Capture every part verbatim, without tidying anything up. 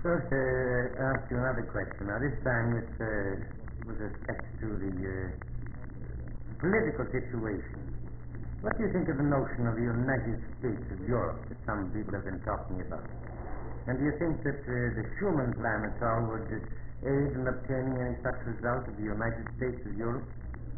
First, uh, I'll ask you another question. Now, this time it's uh, with respect to the uh, political situation. What do you think of the notion of the United States of Europe that some people have been talking about? And do you think that uh, the Schuman Plan at all would uh, aid in obtaining any such result of the United States of Europe?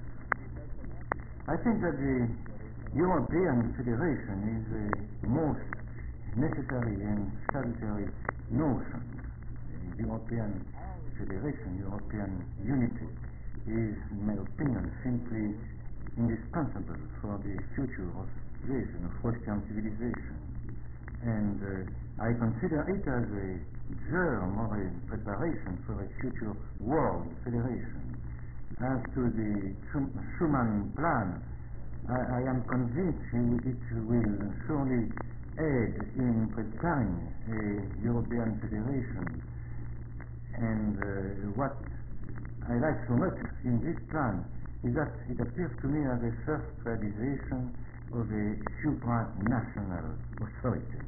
I think that the European Federation is the most necessary and salutary notion. The European Federation, European unity, is, in my opinion, simply indispensable for the future of civilization, of Western civilization. And uh, I consider it as a germ or a preparation for a future world federation. As to the Schuman Plan, I, I am convinced it will surely aid in preparing a European federation. And uh, what I like so much in this plan is that it appears to me as a first realization of a supranational authority.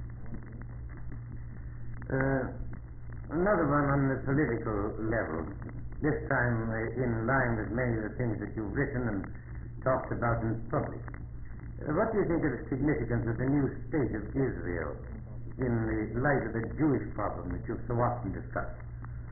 Uh, another one on the political level, this time uh, in line with many of the things that you've written and talked about in public. Uh, what do you think of the significance of the new state of Israel in the light of the Jewish problem that you've so often discussed?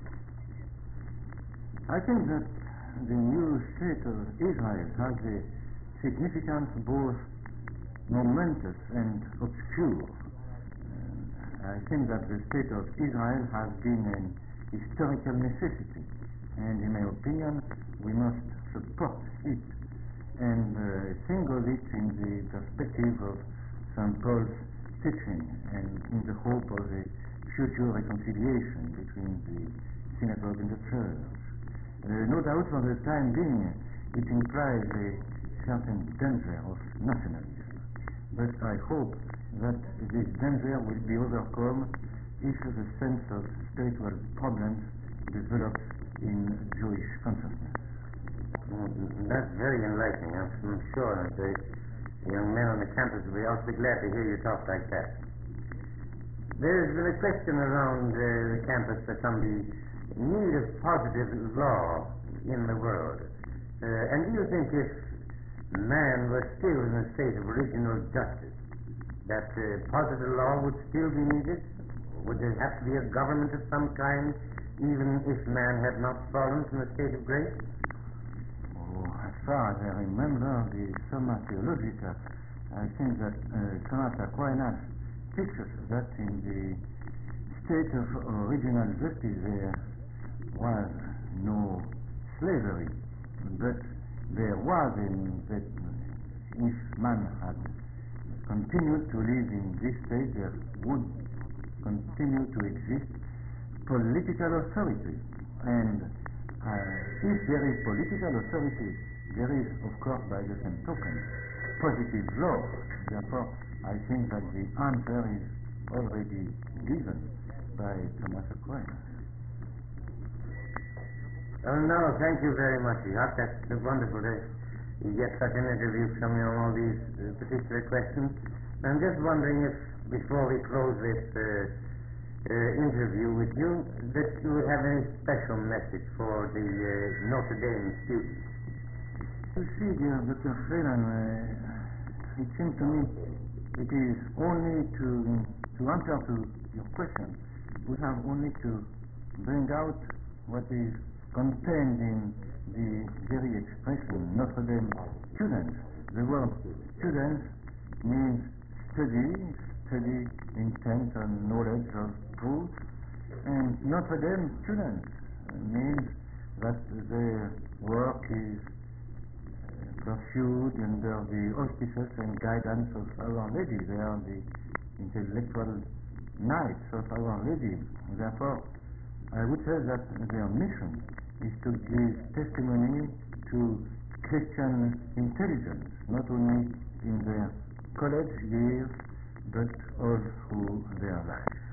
I think that the new state of Israel has a significance both momentous and obscure. Uh, I think that the state of Israel has been an historical necessity, and in my opinion, we must support it and uh, think of it in the perspective of Saint Paul's teaching and in the hope of a future reconciliation between the synagogue and the church. Uh, no doubt for the time being it implies a certain danger of nationalism, but I hope that this danger will be overcome if the sense of spiritual problems develops in Jewish consciousness. Mm, that's very enlightening. I'm sure that the young men on the campus will be awfully glad to hear you talk like that. There's been a question around uh, the campus for some the need of positive law in the world. Uh, and do you think if man was still in a state of original justice, that uh, positive law would still be needed? Would there have to be a government of some kind, even if man had not fallen from a state of grace? Oh, as far as I remember the Summa Theologica, I think that uh, Thomas Aquinas teaches that in the state of original justice there was no slavery, but there was in that if man had continued to live in this state, there would continue to exist political authority. And uh, if there is political authority, there is, of course, by the same token, positive law. Therefore, I think that the answer is already given by Thomas Aquinas. Oh, no, thank you very much, Jacques. That's wonderful to get such an interview from you on all these uh, particular questions. I'm just wondering if, before we close this uh, uh, interview with you, that you would have any special message for the uh, Notre Dame students. You see, dear Doctor Phelan, uh, it seems to me it is only to, to answer to your question, we have only to bring out what is contained in the very expression Notre Dame students. The word students means study, study intent on knowledge of truth, and Notre Dame students means that their work is pursued under the auspices and guidance of Our Lady. They are the intellectual knights of Our Lady. Therefore, I would say that their mission is to give testimony to Christian intelligence, not only in their college years, but all through their life.